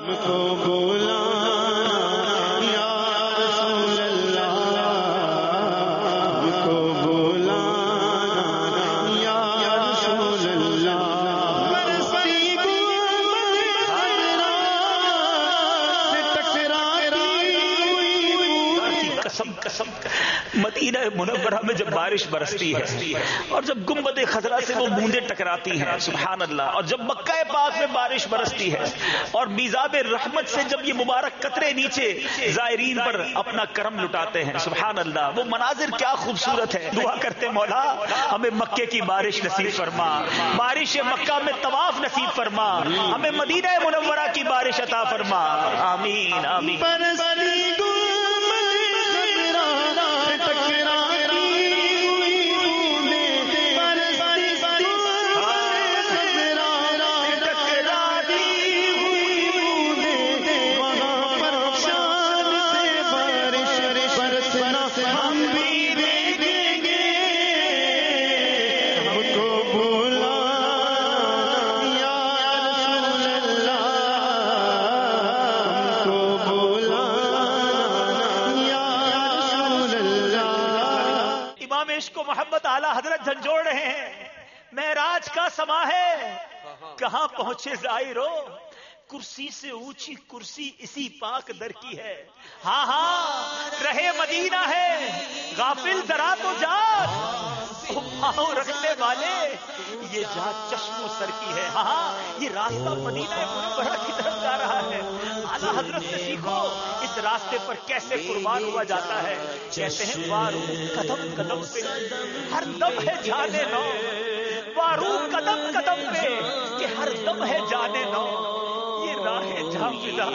مدینہ منورہ میں جب بارش برستی ہے اور جب گنبد خضرا سے وہ بوندیں ٹکراتی ہیں سبحان اللہ، اور جب مکہ پاک میں بارش برستی ہے اور میزاب رحمت سے جب یہ مبارک قطرے نیچے زائرین پر اپنا کرم لٹاتے ہیں سبحان اللہ، وہ مناظر کیا خوبصورت ہے۔ دعا کرتے مولا ہمیں مکے کی بارش نصیب فرما، بارش مکہ میں طواف نصیب فرما، ہمیں مدینہ منورہ کی بارش عطا فرما، آمین آمین۔ محمد اعلی حضرت جھنجھوڑ رہے ہیں، معراج کا سما ہے کہاں پہنچے زائرو، کرسی سے اونچی کرسی اسی پاک در کی ہے، ہاں ہاں رہے مدینہ ہے غافل ذرا تو جاگ، پاؤں رکھنے والے یہ جا چشم و سر کی ہے، ہاں یہ راستہ مدینہ منورہ کی طرف جا رہا ہے۔ اعلیٰ حضرت سے سیکھو اس راستے پر کیسے قربان ہوا جاتا ہے، کہتے ہیں وارو قدم قدم پہ ہر دم ہے جانے نو، وارو قدم قدم پہ کہ ہر دم ہے جانے نو، یہ راہ جہاں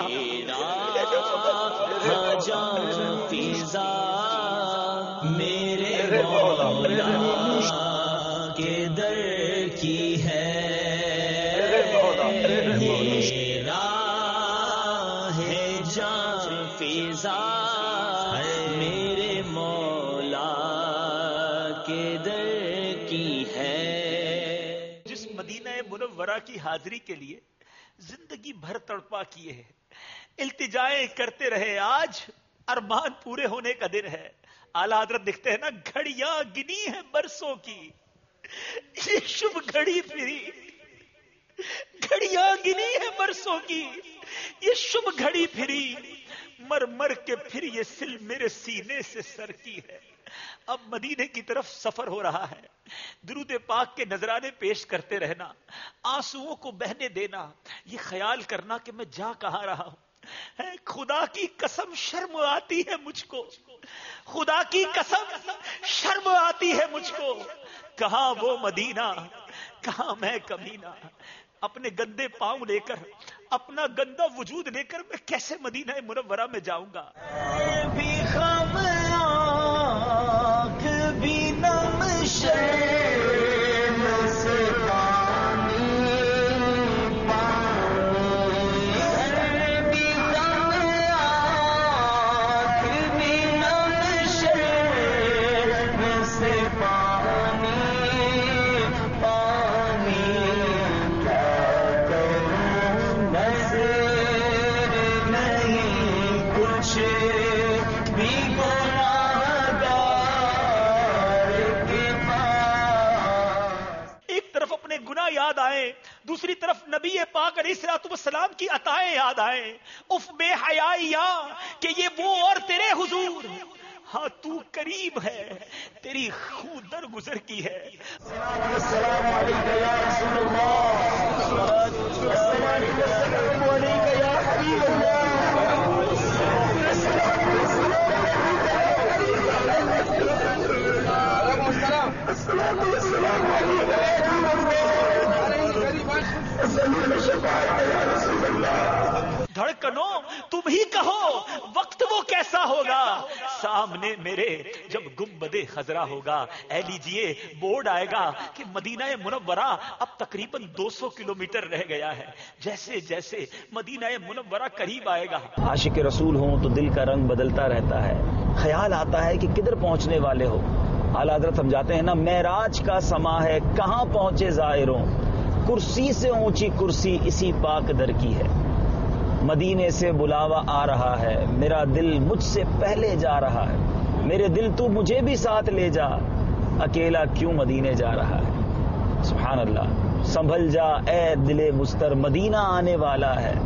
فضا میرے مولا کے در کی ہے، میرے مولا کے در کی ہے۔ جس مدینہ منورہ کی حاضری کے لیے زندگی بھر تڑپا کیے ہیں، التجائیں کرتے رہے، آج ارمان پورے ہونے کا دن ہے۔ اعلیٰ حضرت دکھتے ہیں نا، گھڑیاں گنی ہیں برسوں کی، یہ شب گھڑی پھری، گھڑیاں گنی ہیں برسوں کی یہ شب گھڑی پھری، مر مر کے پھر یہ سل میرے سینے سے سر کی ہے۔ اب مدینے کی طرف سفر ہو رہا ہے، درود پاک کے نذرانے پیش کرتے رہنا، آنسوؤں کو بہنے دینا، یہ خیال کرنا کہ میں جا کہاں رہا ہوں۔ خدا کی قسم شرم آتی ہے مجھ کو، خدا کی قسم شرم آتی ہے مجھ کو، کہاں وہ مدینہ کہاں میں کمینہ، اپنے گندے پاؤں لے کر، اپنا گندا وجود لے کر میں کیسے مدینہ منورہ میں جاؤں گا۔ بھی خم آنکھ بھی نم شرم سے پانی پانی، بھی خم آنکھ بھی نم شرم سے پانی پانی، گناہ یاد آئے، دوسری طرف نبی پاک علیہ الصلوۃ والسلام کی عطائیں یاد آئیں، اف بے حیایا کہ یہ وہ اور تیرے حضور، ہاں تو قریب ہے، تیری خوں در گزر کی ہے۔ السلام علیکم یا رسول اللہ، السلام علیکم یا حبیب اللہ، دھڑکنوں تم ہی کہو وقت وہ کیسا ہوگا، سامنے میرے جب گنبد خضرا ہوگا، اے لیجئے بورڈ آئے گا کہ مدینہ منورہ اب تقریباً 200 کلومیٹر رہ گیا ہے، جیسے جیسے مدینہ منورہ قریب آئے گا، عاشق رسول ہوں تو دل کا رنگ بدلتا رہتا ہے، خیال آتا ہے کہ کدھر پہنچنے والے ہو۔ اعلیٰ حضرت سمجھاتے ہیں نا، معراج کا سما ہے کہاں پہنچے زائروں، کرسی سے اونچی کرسی اسی پاک در کی ہے۔ مدینے سے بلاوا آ رہا ہے، میرا دل مجھ سے پہلے جا رہا ہے، میرے دل تو مجھے بھی ساتھ لے جا، اکیلا کیوں مدینے جا رہا ہے۔ سبحان اللہ۔ سنبھل جا اے دل مستر، مدینہ آنے والا ہے۔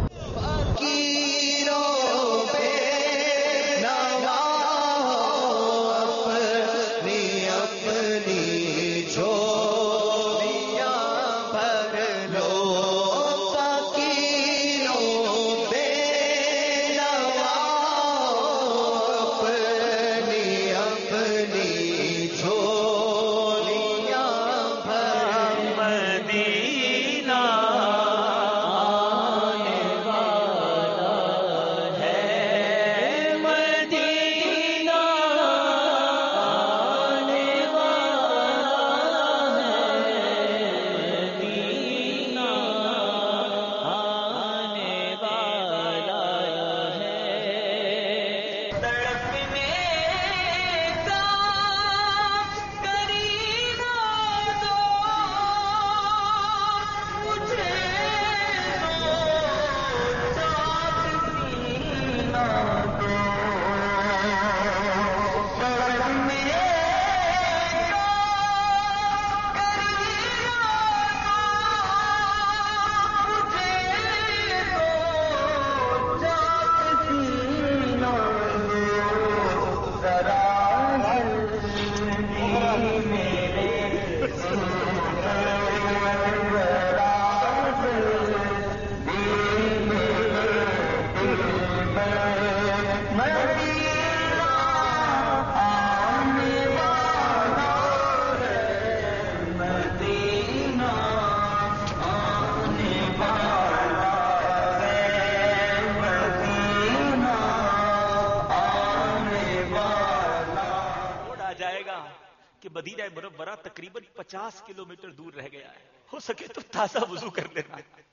مدینہ منورہ تقریباً 50 کلومیٹر دور رہ گیا ہے، ہو سکے تو تازہ وضو کر دینا،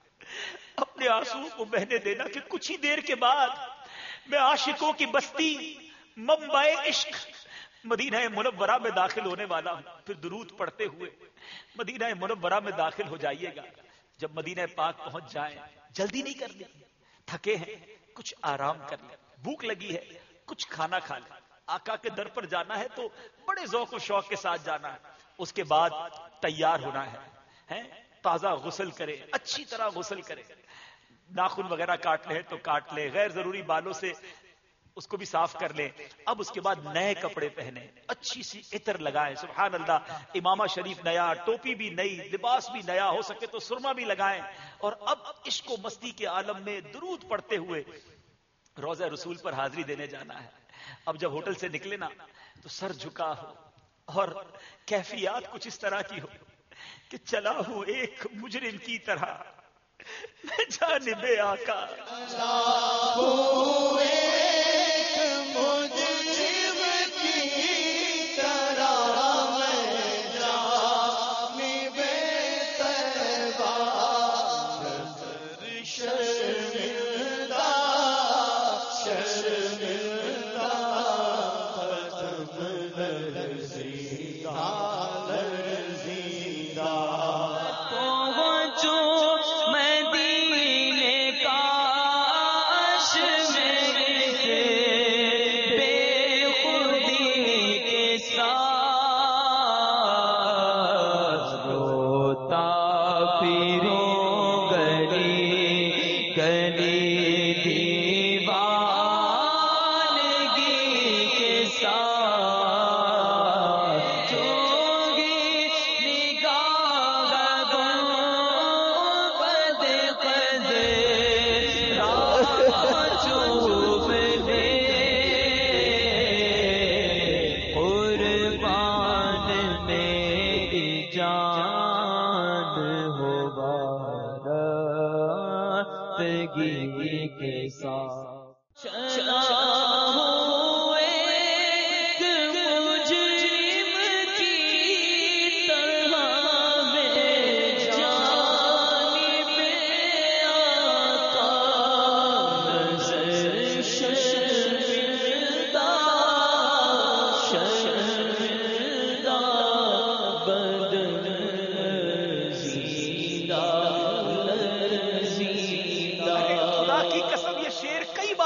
اپنے آنسو کو بہنے دینا کہ کچھ ہی دیر کے بعد میں عاشقوں کی بستی منبع عشق مدینہ منورہ میں داخل ہونے والا ہوں۔ پھر درود پڑھتے ہوئے مدینہ منورہ میں داخل ہو جائیے گا۔ جب مدینہ پاک پہنچ جائیں، جلدی نہیں کرنی، تھکے ہیں کچھ آرام کر لیں، بھوک لگی ہے کچھ کھانا کھا لیں۔ آقا کے در پر جانا ہے تو بڑے ذوق و شوق کے ساتھ جانا ہے۔ اس کے بعد تیار ہونا ہے، تازہ غسل کرے، اچھی طرح غسل کرے، ناخن وغیرہ کاٹ لے تو کاٹ لے، غیر ضروری بالوں سے اس کو بھی صاف کر لیں۔ اب اس کے بعد نئے کپڑے پہنے، اچھی سی عطر لگائیں، سبحان اللہ، امامہ شریف نیا، ٹوپی بھی نئی، لباس بھی نیا، ہو سکے تو سرما بھی لگائیں، اور اب عشق و مستی کے عالم میں درود پڑھتے ہوئے روضہ رسول پر حاضری دینے جانا ہے۔ اب جب ہوٹل سے نکلے نا تو سر جھکا ہو اور کیفیات کچھ اس طرح کی ہو کہ چلا ہوں ایک مجرم کی طرح میں جانب آقا،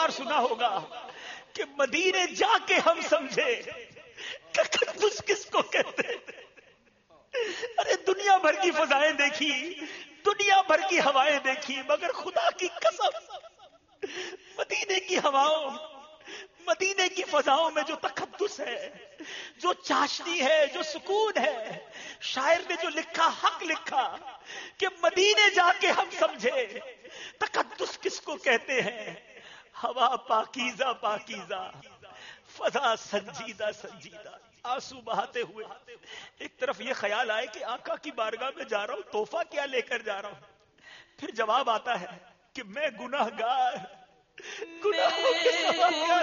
بار سنا ہوگا کہ مدینے جا کے ہم سمجھے تقدس کس کو کہتے ہیں. ارے دنیا بھر کی فضائیں دیکھی, دنیا بھر کی ہوائیں دیکھی, مگر خدا کی قسم مدینے کی ہواؤں, مدینے کی فضاؤں میں جو تقدس ہے, جو چاشنی ہے, جو سکون ہے, شاعر نے جو لکھا حق لکھا کہ مدینے جا کے ہم سمجھے تقدس کس کو کہتے ہیں. ہوا پاکیزہ پاکیزہ, فضا سنجیدہ سنجیدہ. آنسو بہاتے ہوئے ایک طرف یہ خیال آئے کہ آقا کی بارگاہ میں جا رہا ہوں, تحفہ کیا لے کر جا رہا ہوں. پھر جواب آتا ہے کہ میں گناہگار, گناہوں کے سوا کیا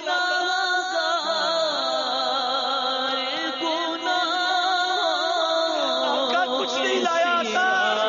آقا کچھ نہیں لایا تھا.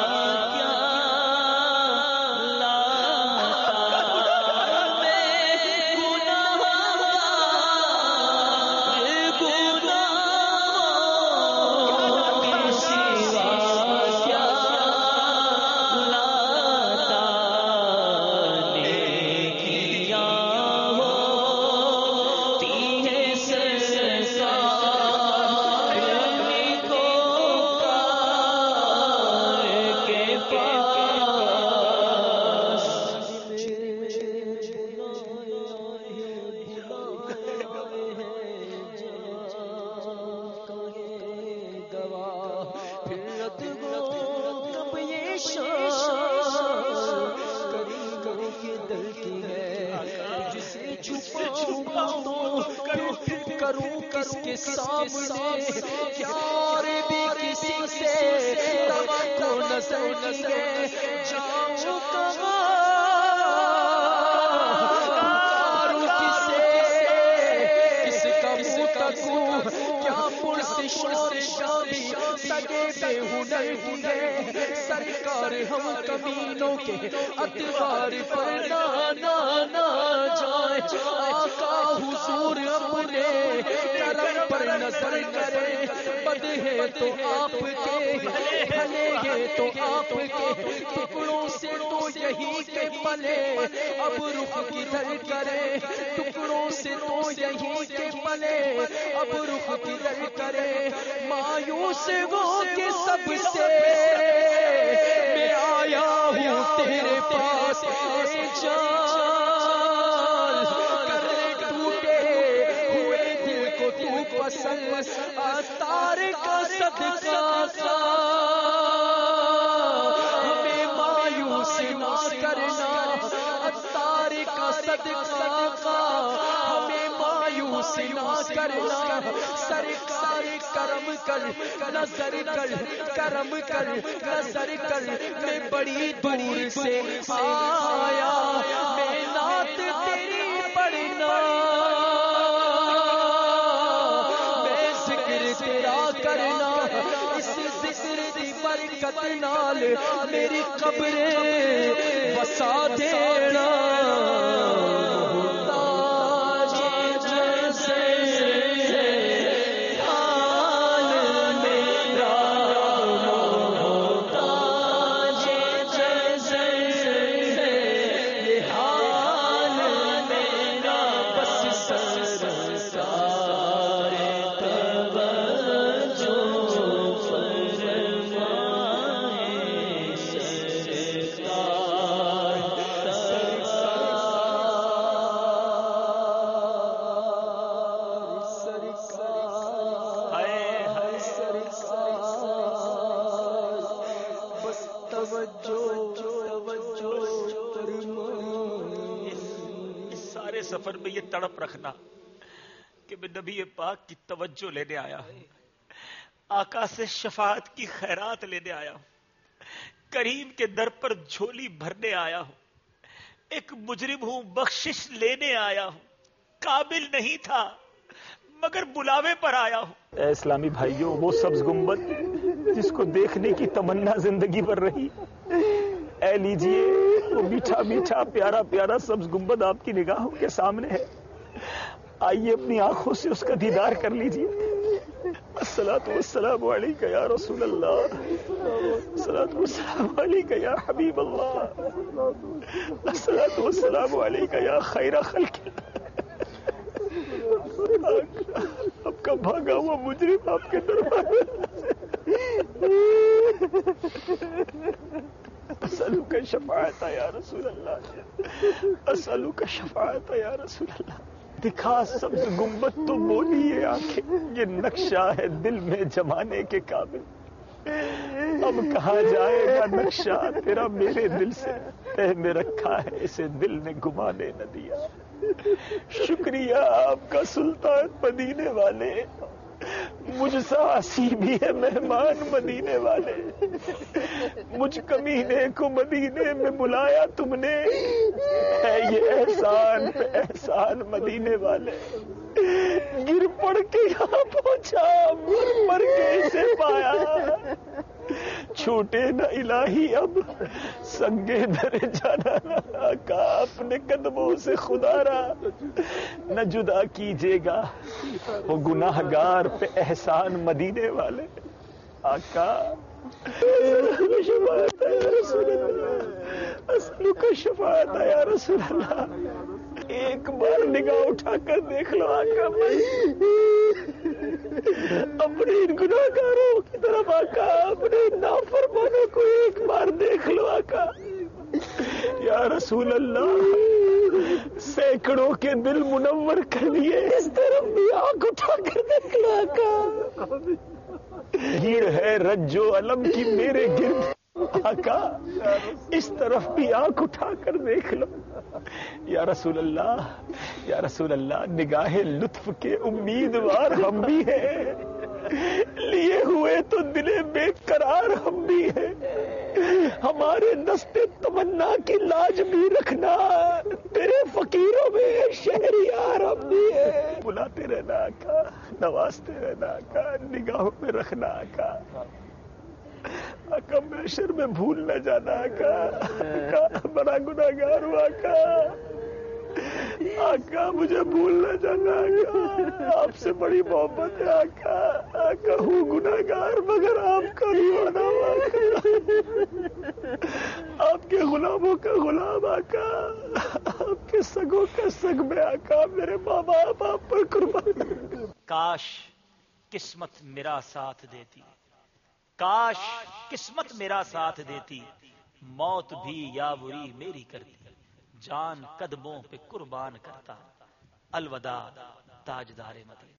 سرکار ہم کمینوں کے اتوار پر نہ جائے, آقا حضور اپنے کرم پر نظر کرے. بد ہے تو آپ کے, بھلے ہے تو آپ کے, ٹکڑوں سے تو یہی کے پلے, اب رخ کدھر کرے, ٹکڑوں سے تو یہی کے پلے, اب رخ کدھر کرے. مایوس ہو کے سب سے میں آیا ہوں تیرے پاس, کرے ٹوٹے ہوئے دل کو تو پسند, اتار کا صدقہ ہمیں مایوس نہ کرنا, اتار کا صدقہ ہمیں مایوس نہ کرنا. سرکار کرم کر, نظر کر, کرم کر, نظر کر. میں بڑی دور سے آیا, میں نعت تیری پڑھنا, میں ذکر تیرا کرنا. اس ذکر کی برکت نال میری قبر بسا دینا. سفر میں یہ تڑپ رکھنا کہ میں نبی پاک کی توجہ لینے آیا ہوں, آقا سے شفاعت کی خیرات لینے آیا ہوں, کریم کے در پر جھولی بھرنے آیا ہوں, ایک مجرم ہوں بخشش لینے آیا ہوں, قابل نہیں تھا مگر بلاوے پر آیا ہوں. اے اسلامی بھائیوں, وہ سبز گنبد جس کو دیکھنے کی تمنا زندگی پر رہی, اے لیجئے وہ میٹھا میٹھا پیارا پیارا سبز گنبد آپ کی نگاہوں کے سامنے ہے. آئیے اپنی آنکھوں سے اس کا دیدار کر لیجئے. الصلاۃ والسلام علیک یا رسول اللہ، الصلاۃ والسلام علیک یا حبیب اللہ، الصلاۃ والسلام علیک یا خیر خلق اللہ۔ آپ کا بھاگا ہوا مجرم آپ کے دروازے اسألوک شفاعت یا رسول اللہ، اسألوک شفاعت یا رسول اللہ۔ دکھا سبز گنبد تو بولی یہ آنکھیں، یہ نقشہ ہے دل میں جمانے کے قابل۔ اب کہاں جائے گا نقشہ تیرا میرے دل سے، تہ میں رکھا ہے اسے دل نے گمانے نہ دیا۔ شکریہ آپ کا سلطان مدینے والے، مجھ سا اسی بھی ہے مہمان مدینے والے، مجھ کمینے کو مدینے میں بلایا تم نے، ہے یہ احسان پہ احسان مدینے والے۔ گر پڑ کے یہاں پہنچا، مر مر کے اسے پایا، چھوٹے نہ الہی اب سنگے در جانا، آقا اپنے قدموں سے خدا را نہ جدا کیجیے گا، وہ گناہ گار پہ احسان مدینے والے۔ آقا شفاعت یا رسول اللہ، اسألوک شفاعت یا رسول اللہ۔ ایک بار نگاہ اٹھا کر دیکھ لو آقا، اپنے ان گناہ گاروں کی طرف آقا، اپنے نافرمانوں کو ایک بار دیکھ لو آقا یا رسول اللہ۔ سینکڑوں کے دل منور کر لیے، اس طرف بھی آنکھ اٹھا کر دیکھ لو آقا۔ بھیڑ ہے رج و علم کی میرے گرد آقا، اس طرف بھی آنکھ اٹھا کر دیکھ لو یا رسول اللہ، یا رسول اللہ۔ نگاہ لطف کے امیدوار ہم بھی ہیں، لیے ہوئے تو دل بے قرار ہم بھی ہیں، ہمارے دستے تمنا کی لاج بھی رکھنا، تیرے فقیروں میں شہریار ہم بھی ہیں۔ بلاتے رہنا آقا، نوازتے رہنا آقا، نگاہوں میں رکھنا آقا۔ آقا محشر میں بھول نہ جانا آقا، آقا بڑا گناہ گار ہوں آقا، آقا مجھے بھول نہ جانا آقا، آپ سے بڑی محبت ہے آقا، آقا ہوں گناہ گار مگر آپ کا دیوانہ ہوں آقا، آپ کے غلاموں کا غلام آقا، آپ کے سگوں کا سگ میں آقا، میرے ماں باپ آپ پر قربان۔ کاش قسمت میرا ساتھ دیتی، کاش قسمت میرا ساتھ دیتی، موت بھی یاوری میری کرتی، جان قدموں پہ قربان کرتا، الوداع تاجدار مدینہ۔